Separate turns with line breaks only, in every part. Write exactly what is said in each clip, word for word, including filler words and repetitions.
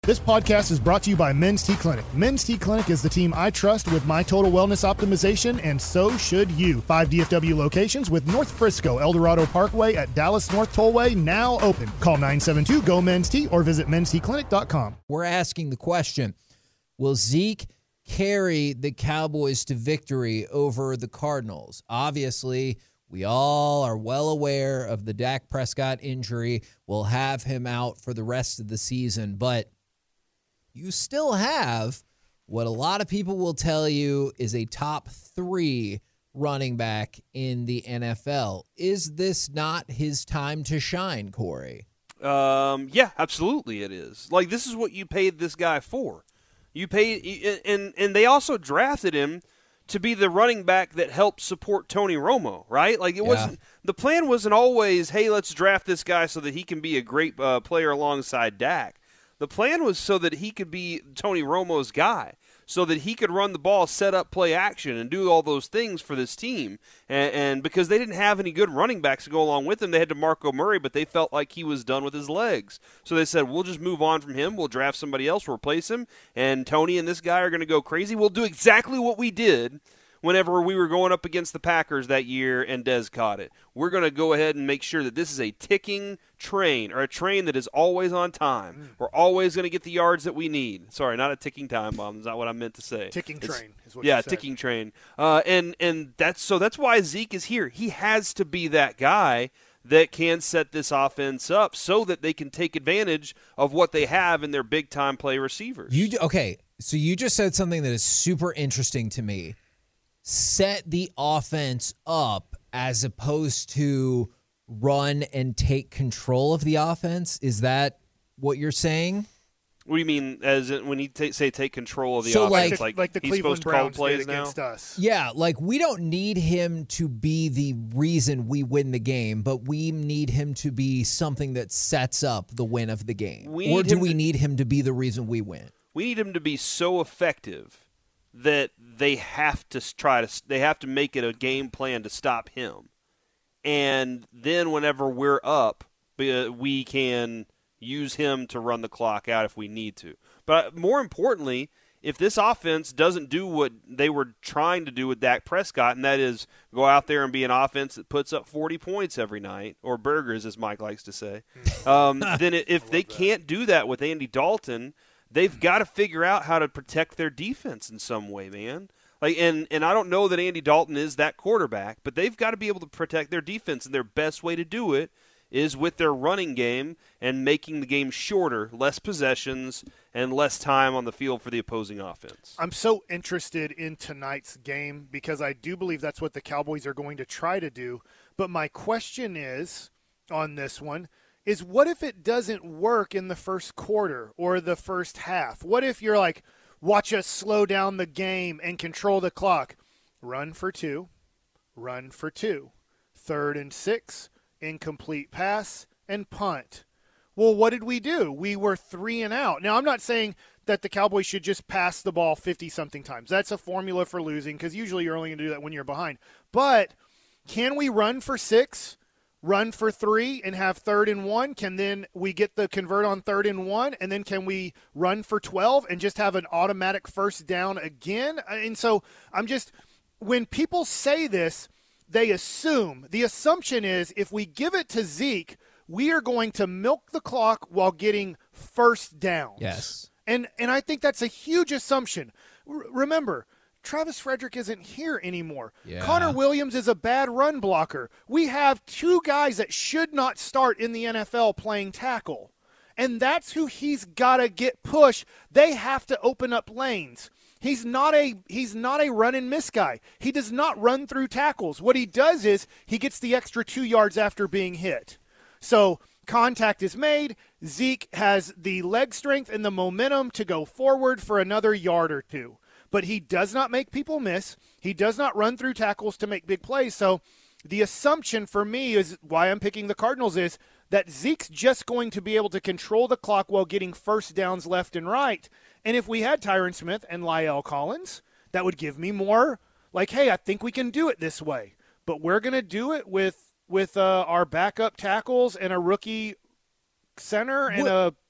This podcast is brought to you by Men's T Clinic. Men's T Clinic is the team I trust with my total wellness optimization, and so should you. Five D F W locations with North Frisco, El Dorado Parkway at Dallas North Tollway now open. Call nine seven two, G O, Men's T or visit men's t clinic dot com.
We're asking the question, will Zeke carry the Cowboys to victory over the Cardinals? Obviously, we all are well aware of the Dak Prescott injury. We'll have him out for the rest of the season, but you still have what a lot of people will tell you is a top three running back in the N F L. Is this not his time to shine, Corey?
Um, yeah, absolutely it is. Like, this is what you paid this guy for. You paid, and and they also drafted him to be the running back that helped support Tony Romo, right? Like, it yeah. wasn't, the plan wasn't always, hey, let's draft this guy so that he can be a great uh, player alongside Dak. The plan was so that he could be Tony Romo's guy, so that he could run the ball, set up play action, and do all those things for this team. And, and because they didn't have any good running backs to go along with him, they had DeMarco Murray, but they felt like he was done with his legs. So they said, we'll just move on from him. We'll draft somebody else, we'll replace him, and Tony and this guy are going to go crazy. We'll do exactly what we did whenever we were going up against the Packers that year and Dez caught it. We're going to go ahead and make sure that this is a ticking train, or a train that is always on time. Mm. We're always going to get the yards that we need. Sorry, not a ticking time bomb. That's not what I meant to say.
Ticking
it's,
train is what
yeah,
you said.
ticking train. Uh, and and that's so that's why Zeke is here. He has to be that guy that can set this offense up so that they can take advantage of what they have in their big-time play receivers.
You Okay, so you just said something that is super interesting to me. Set the offense up as opposed to run and take control of the offense? Is that what you're saying?
What do you mean, as in, when you t- say take control of the
so
offense?
Like,
like,
like the
he's
Cleveland
supposed to call
Browns
plays
did
now?
against us.
Yeah, like we don't need him to be the reason we win the game, but we need him to be something that sets up the win of the game.
We
or do we
to,
need him to be the reason we win?
We need him to be so effective that they have to try to they have to make it a game plan to stop him. And then whenever we're up, we can use him to run the clock out if we need to. But more importantly, if this offense doesn't do what they were trying to do with Dak Prescott, and that is go out there and be an offense that puts up forty points every night, or burgers, as Mike likes to say, um, then if they can't do that with Andy Dalton, they've got to figure out how to protect their defense in some way, man. Like, and, and I don't know that Andy Dalton is that quarterback, but they've got to be able to protect their defense, and their best way to do it is with their running game and making the game shorter, less possessions, and less time on the field for the opposing offense.
I'm so interested in tonight's game because I do believe that's what the Cowboys are going to try to do. But my question is, on this one, is what if it doesn't work in the first quarter or the first half? What if you're like, watch us slow down the game and control the clock? Run for two, run for two, third and six, incomplete pass, and punt. Well, what did we do? We were three and out. Now, I'm not saying that the Cowboys should just pass the ball fifty-something times. That's a formula for losing because usually you're only going to do that when you're behind. But can we run for six, run for three, and have third and one? Can then we get the convert on third and one, and then can we run for twelve and just have an automatic first down again? And so I'm just – when people say this, they assume – the assumption is if we give it to Zeke – we are going to milk the clock while getting first downs.
Yes.
And and I think that's a huge assumption. R- remember, Travis Frederick isn't here anymore.
Yeah.
Connor Williams is a bad run blocker. We have two guys that should not start in the N F L playing tackle. And that's who he's got to get pushed. They have to open up lanes. He's not a he's not a run and miss guy. He does not run through tackles. What he does is he gets the extra two yards after being hit. So contact is made. Zeke has the leg strength and the momentum to go forward for another yard or two. But he does not make people miss. He does not run through tackles to make big plays. So the assumption for me is why I'm picking the Cardinals is that Zeke's just going to be able to control the clock while getting first downs left and right. And if we had Tyron Smith and La'el Collins, that would give me more like, hey, I think we can do it this way. But we're going to do it with with uh, our backup tackles and a rookie center and
what,
a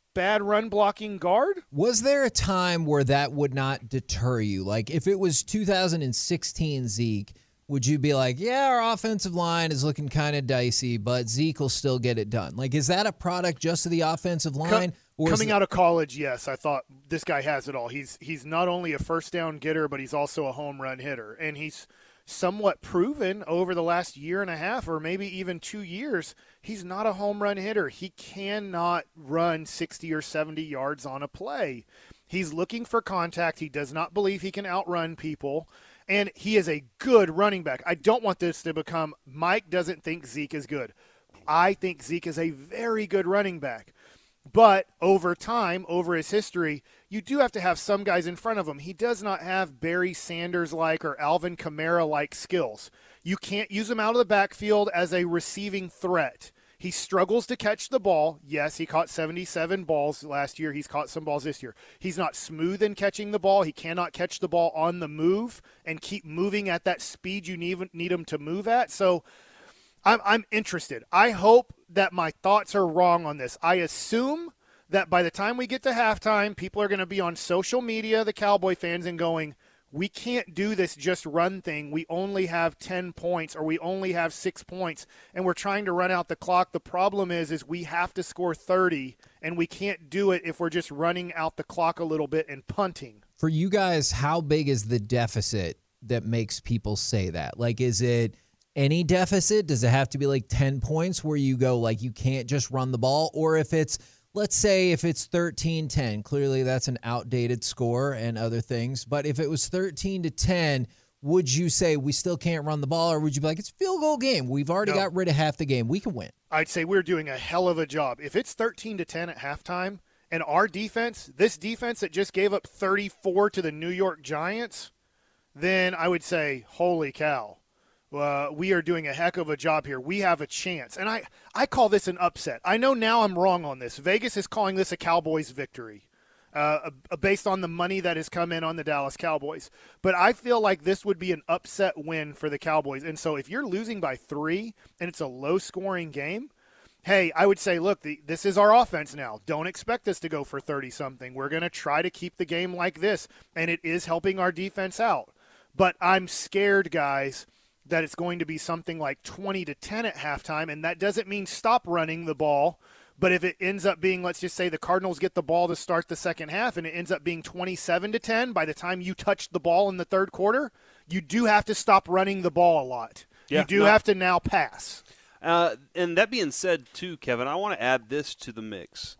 bad run blocking guard.
Was there a time where that would not deter you? Like if it was two thousand sixteen Zeke, would you be like, yeah, our offensive line is looking kind of dicey, but Zeke will still get it done? Like, is that a product just of the offensive line?
Co- coming out of college, yes, I thought this guy has it all. He's he's not only a first down getter, but he's also a home run hitter. And he's somewhat proven over the last year and a half or maybe even two years, he's not a home run hitter. He cannot run sixty or seventy yards on a play. He's looking for contact. He does not believe he can outrun people. And he is a good running back. I don't want this to become Mike doesn't think Zeke is good. I think Zeke is a very good running back. But over time, over his history, you do have to have some guys in front of him. He does not have Barry Sanders-like or Alvin Kamara-like skills. You can't use him out of the backfield as a receiving threat. He struggles to catch the ball. Yes, he caught seventy-seven balls last year. He's caught some balls this year. He's not smooth in catching the ball. He cannot catch the ball on the move and keep moving at that speed you need, need him to move at. So I'm, I'm interested. I hope that my thoughts are wrong on this. I assume that by the time we get to halftime, people are going to be on social media, the Cowboy fans, and going, we can't do this just run thing. We only have ten points or we only have six points, and we're trying to run out the clock. The problem is is we have to score thirty, and we can't do it if we're just running out the clock a little bit and punting.
For you guys, how big is the deficit that makes people say that? Like, is it any deficit? Does it have to be like ten points where you go, like, you can't just run the ball? Or if it's, let's say if it's thirteen ten, clearly that's an outdated score and other things. But if it was thirteen to ten, would you say we still can't run the ball? Or would you be like, it's a field goal game. We've already
No.
got rid of half the game. We can win.
I'd say we're doing a hell of a job. If it's thirteen to ten at halftime and our defense, this defense that just gave up thirty-four to the New York Giants, then I would say, holy cow. Uh, we are doing a heck of a job here. We have a chance. And I, I call this an upset. I know now I'm wrong on this. Vegas is calling this a Cowboys victory uh, based on the money that has come in on the Dallas Cowboys. But I feel like this would be an upset win for the Cowboys. And so if you're losing by three and it's a low-scoring game, hey, I would say, look, the, this is our offense now. Don't expect us to go for thirty-something. We're going to try to keep the game like this, and it is helping our defense out. But I'm scared, guys, that it's going to be something like twenty to ten at halftime, and that doesn't mean stop running the ball. But if it ends up being, let's just say the Cardinals get the ball to start the second half and it ends up being twenty-seven to ten by the time you touch the ball in the third quarter, you do have to stop running the ball a lot.
Yeah,
you do
no.
have to now pass.
Uh, and that being said, too, Kevin, I want to add this to the mix.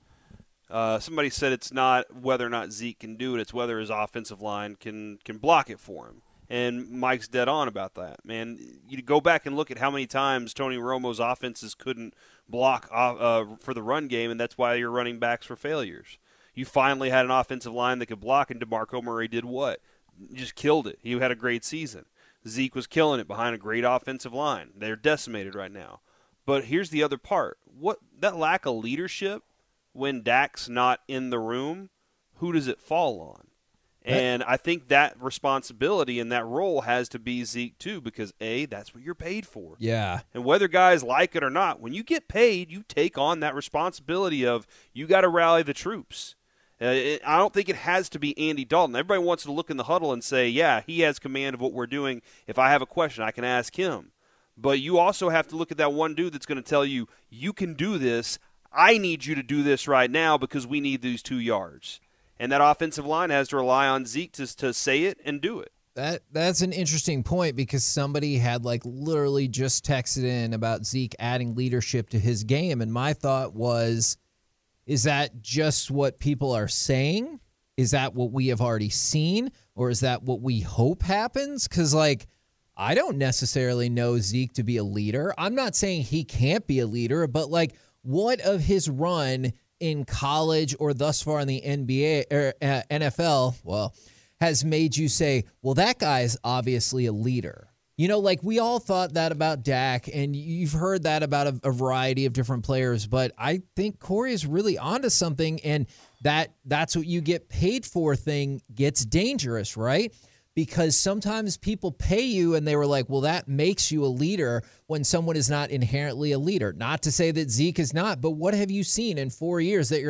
Uh, somebody said it's not whether or not Zeke can do it, it's whether his offensive line can, can block it for him. And Mike's dead on about that, man. You go back and look at how many times Tony Romo's offenses couldn't block uh, for the run game, and that's why your running backs were failures. You finally had an offensive line that could block, and DeMarco Murray did what? Just killed it. He had a great season. Zeke was killing it behind a great offensive line. They're decimated right now. But here's the other part. What that lack of leadership when Dak's not in the room, who does it fall on? And I think that responsibility and that role has to be Zeke, too, because, A, that's what you're paid for.
Yeah.
And whether guys like it or not, when you get paid, you take on that responsibility of you got to rally the troops. Uh, it, I don't think it has to be Andy Dalton. Everybody wants to look in the huddle and say, yeah, he has command of what we're doing. If I have a question, I can ask him. But you also have to look at that one dude that's going to tell you, you can do this. I need you to do this right now because we need these two yards. And that offensive line has to rely on Zeke to, to say it and do it.
That That's an interesting point because somebody had like literally just texted in about Zeke adding leadership to his game. And my thought was, is that just what people are saying? Is that what we have already seen? Or is that what we hope happens? Because, like, I don't necessarily know Zeke to be a leader. I'm not saying he can't be a leader, but, like, what of his run in college or thus far in the N B A or uh, N F L, well, has made you say, well, that guy's obviously a leader? You know, like we all thought that about Dak, and you've heard that about a, a variety of different players, but I think Corey is really onto something, and that that's what you get paid for thing gets dangerous, right? Because sometimes people pay you and they were like, well, that makes you a leader when someone is not inherently a leader. Not to say that Zeke is not, but what have you seen in four years that you're like,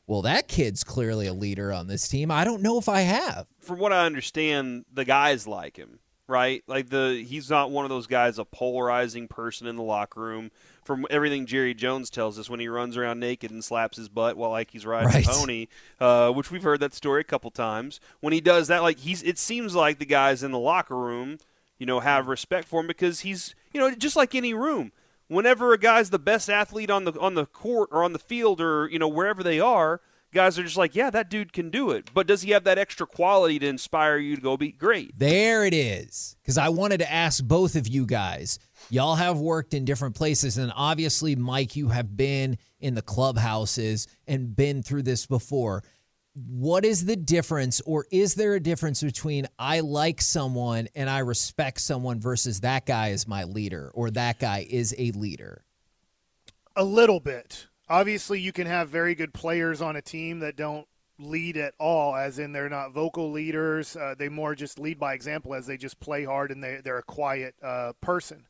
well, that kid's clearly a leader on this team. I don't know if I have.
From what I understand, the guys like him, right? Like the he's not one of those guys, a polarizing person in the locker room. From everything Jerry Jones tells us, when he runs around naked and slaps his butt while like he's riding
Right.
a pony, uh, which we've heard that story a couple times. When he does that, like he's, it seems like the guys in the locker room, you know, have respect for him because he's, you know, just like any room. Whenever a guy's the best athlete on the on the court or on the field or you know wherever they are, guys are just like, yeah, that dude can do it. But does he have that extra quality to inspire you to go be great?
There it is. Because I wanted to ask both of you guys. Y'all have worked in different places, and obviously, Mike, you have been in the clubhouses and been through this before. What is the difference, or is there a difference between I like someone and I respect someone versus that guy is my leader or that guy is a leader?
A little bit. Obviously, you can have very good players on a team that don't lead at all, as in they're not vocal leaders. Uh, they more just lead by example, as they just play hard and they, they're a quiet uh, person.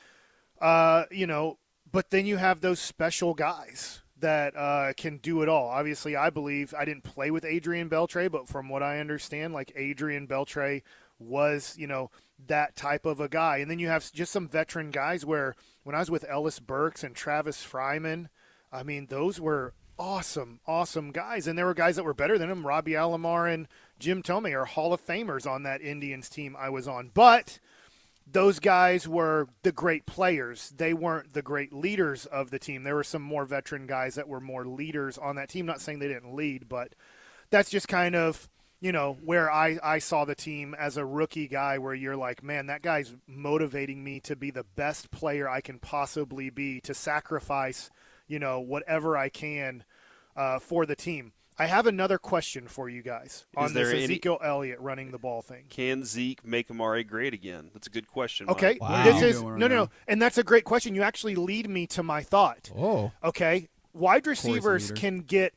Uh, you know, but then you have those special guys that uh, can do it all. Obviously, I believe I didn't play with Adrian Beltre, but from what I understand, like Adrian Beltre was, you know, that type of a guy. And then you have just some veteran guys where when I was with Ellis Burks and Travis Fryman, I mean, those were awesome, awesome guys. And there were guys that were better than him. Robbie Alomar and Jim Tomei are Hall of Famers on that Indians team I was on. But those guys were the great players. They weren't the great leaders of the team. There were some more veteran guys that were more leaders on that team. Not saying they didn't lead, but that's just kind of, you know, where I, I saw the team as a rookie guy where you're like, man, that guy's motivating me to be the best player I can possibly be, to sacrifice, you know, whatever I can uh, for the team. I have another question for you guys on this Ezekiel any, Elliott running the ball thing.
Can Zeke make Amari great again? That's a good question, Mike.
Okay,
wow.
this is no, no, no, and that's a great question. You actually lead me to my thought.
Oh,
okay. Wide receivers can get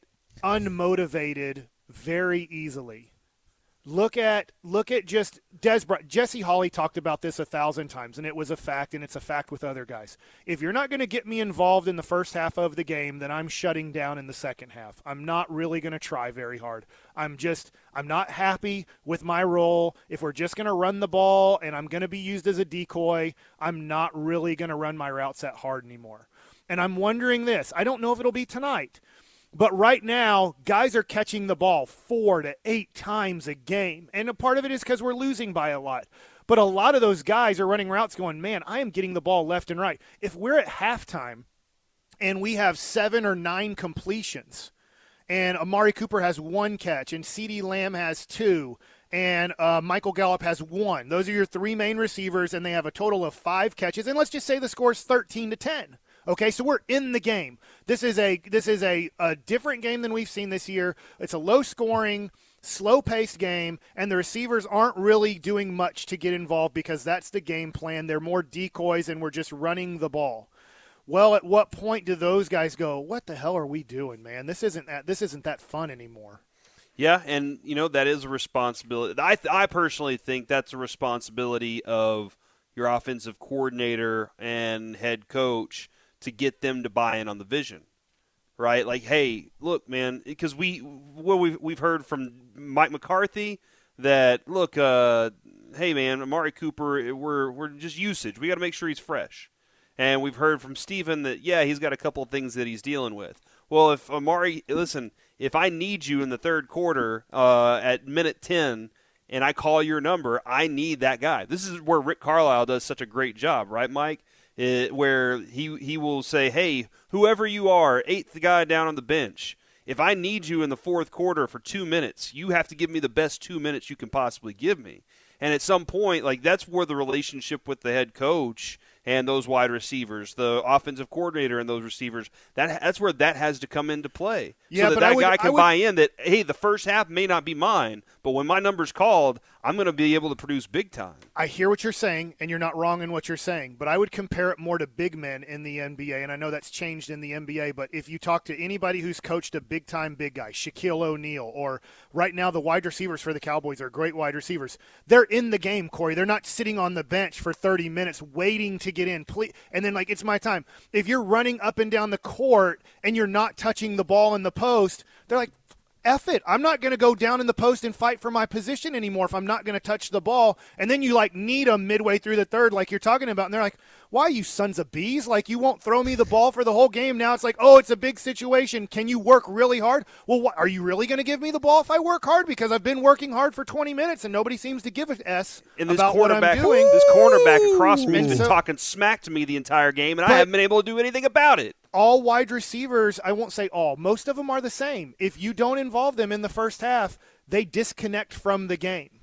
unmotivated very easily. Look at look at just Des Bryant. Jesse Hawley talked about this a thousand times, and it was a fact, and it's a fact with other guys. If you're not going to get me involved in the first half of the game, then I'm shutting down in the second half. I'm not really going to try very hard. I'm just I'm not happy with my role. If we're just going to run the ball and I'm going to be used as a decoy, I'm not really going to run my routes that hard anymore. And I'm wondering this. I don't know if it'll be tonight. But right now, guys are catching the ball four to eight times a game. And a part of it is because we're losing by a lot. But a lot of those guys are running routes going, man, I am getting the ball left and right. If we're at halftime and we have seven or nine completions and Amari Cooper has one catch and CeeDee Lamb has two and uh, Michael Gallup has one, those are your three main receivers, and they have a total of five catches. And let's just say the score is thirteen to ten. Okay, so we're in the game. This is a this is a, a different game than we've seen this year. It's a low-scoring, slow-paced game, and the receivers aren't really doing much to get involved because that's the game plan. They're more decoys, and we're just running the ball. Well, at what point do those guys go, what the hell are we doing, man? This isn't that, this isn't that fun anymore.
Yeah, and, you know, that is a responsibility. I, th- I personally think that's a responsibility of your offensive coordinator and head coach to get them to buy in on the vision, right? Like, hey, look, man, because we well we've we've heard from Mike McCarthy that look, uh, hey, man, Amari Cooper, we're we're just usage. We got to make sure he's fresh, and we've heard from Steven that yeah, he's got a couple of things that he's dealing with. Well, if Amari, listen, if I need you in the third quarter uh, at minute ten. And I call your number, I need that guy. This is where Rick Carlisle does such a great job, right, Mike? It, where he he will say, hey, whoever you are, eighth guy down on the bench, if I need you in the fourth quarter for two minutes, you have to give me the best two minutes you can possibly give me. And at some point, like that's where the relationship with the head coach and those wide receivers, the offensive coordinator and those receivers, that that's where that has to come into play.
Yeah,
so that
but
that
I would,
guy can
would,
buy in that, hey, the first half may not be mine, but when my number's called, I'm going to be able to produce big time.
I hear what you're saying, and you're not wrong in what you're saying, but I would compare it more to big men in the N B A, and I know that's changed in the N B A, but if you talk to anybody who's coached a big-time big guy, Shaquille O'Neal, or right now the wide receivers for the Cowboys are great wide receivers, they're in the game, Corey. They're not sitting on the bench for thirty minutes waiting to get in, please. And then, like, it's my time. If you're running up and down the court and you're not touching the ball in the post, they're like, F it. I'm not going to go down in the post and fight for my position anymore if I'm not going to touch the ball. And then you, like, need them midway through the third like you're talking about. And they're like, why, you sons of bees? Like, you won't throw me the ball for the whole game. Now it's like, oh, it's a big situation. Can you work really hard? Well, what, are you really going to give me the ball if I work hard? Because I've been working hard for twenty minutes and nobody seems to give a S
and this
about what I'm doing.
This cornerback across from me has been
so,
talking smack to me the entire game, and I haven't been able to do anything about it.
All wide receivers, I won't say all, most of them are the same. If you don't involve them in the first half, they disconnect from the game.